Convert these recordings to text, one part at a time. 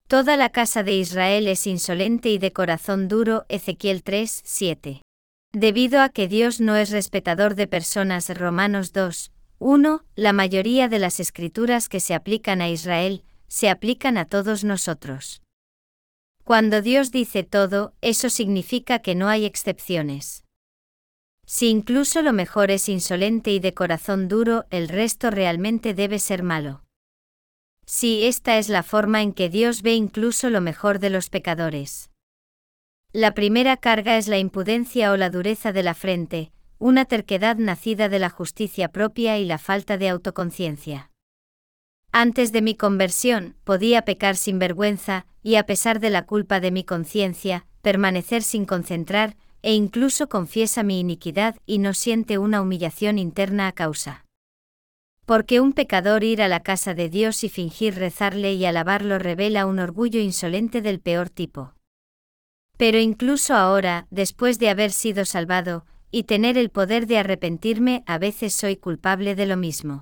Toda la casa de Israel es insolente y de corazón duro. Ezequiel 3, 7. Debido a que Dios no es respetador de personas. Romanos 2, 1. La mayoría de las escrituras que se aplican a Israel, se aplican a todos nosotros. Cuando Dios dice todo, eso significa que no hay excepciones. Si incluso lo mejor es insolente y de corazón duro, el resto realmente debe ser malo. Sí, esta es la forma en que Dios ve incluso lo mejor de los pecadores. La primera carga es la impudencia o la dureza de la frente, una terquedad nacida de la justicia propia y la falta de autoconciencia. Antes de mi conversión, podía pecar sin vergüenza, y a pesar de la culpa de mi conciencia, permanecer sin concentrar, e incluso confiesa mi iniquidad y no siente una humillación interna a causa. Porque un pecador ir a la casa de Dios y fingir rezarle y alabarlo revela un orgullo insolente del peor tipo. Pero incluso ahora, después de haber sido salvado, y tener el poder de arrepentirme, a veces soy culpable de lo mismo.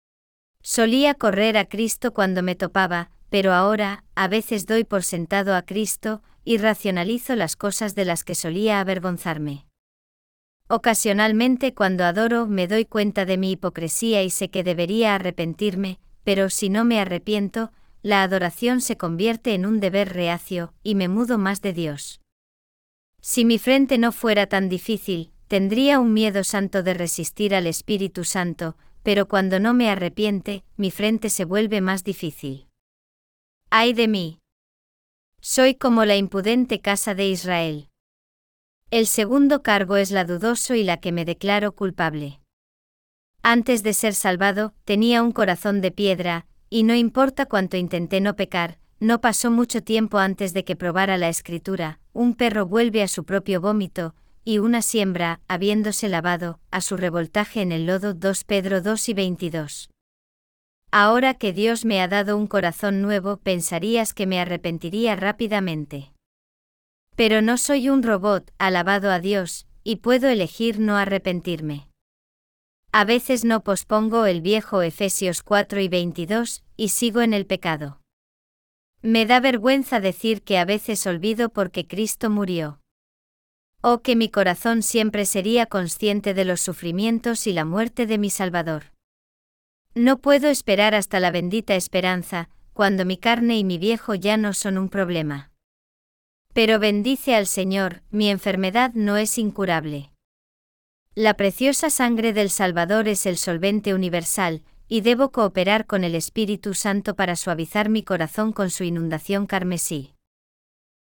Solía correr a Cristo cuando me topaba, pero ahora, a veces doy por sentado a Cristo, y racionalizo las cosas de las que solía avergonzarme. Ocasionalmente cuando adoro me doy cuenta de mi hipocresía y sé que debería arrepentirme, pero si no me arrepiento, la adoración se convierte en un deber reacio, y me mudo más de Dios. Si mi frente no fuera tan difícil, tendría un miedo santo de resistir al Espíritu Santo, pero cuando no me arrepiente, mi frente se vuelve más difícil. ¡Ay de mí! Soy como la impudente casa de Israel. El segundo cargo es la dudoso y la que me declaro culpable. Antes de ser salvado, tenía un corazón de piedra, y no importa cuánto intenté no pecar, no pasó mucho tiempo antes de que probara la Escritura, un perro vuelve a su propio vómito, y una siembra, habiéndose lavado, a su revoltaje en el lodo. 2 Pedro 2 y 22. Ahora que Dios me ha dado un corazón nuevo, pensarías que me arrepentiría rápidamente. Pero no soy un robot, alabado a Dios, y puedo elegir no arrepentirme. A veces no pospongo el viejo. Efesios 4 y 22, y sigo en el pecado. Me da vergüenza decir que a veces olvido porque Cristo murió. Oh, que mi corazón siempre sería consciente de los sufrimientos y la muerte de mi Salvador. No puedo esperar hasta la bendita esperanza, cuando mi carne y mi viejo ya no son un problema. Pero bendice al Señor, mi enfermedad no es incurable. La preciosa sangre del Salvador es el solvente universal, y debo cooperar con el Espíritu Santo para suavizar mi corazón con su inundación carmesí.